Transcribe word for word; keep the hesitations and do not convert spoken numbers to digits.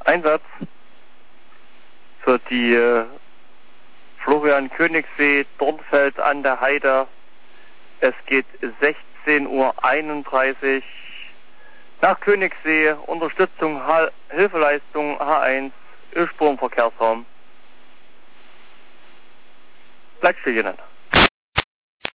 Einsatz für die äh, Florian Königssee, Dornfeld an der Heide. Es geht sechzehn Uhr einunddreißig nach Königssee, Unterstützung, H Hilfeleistung H eins, Ölspurenverkehrsraum. Bleibt stehen.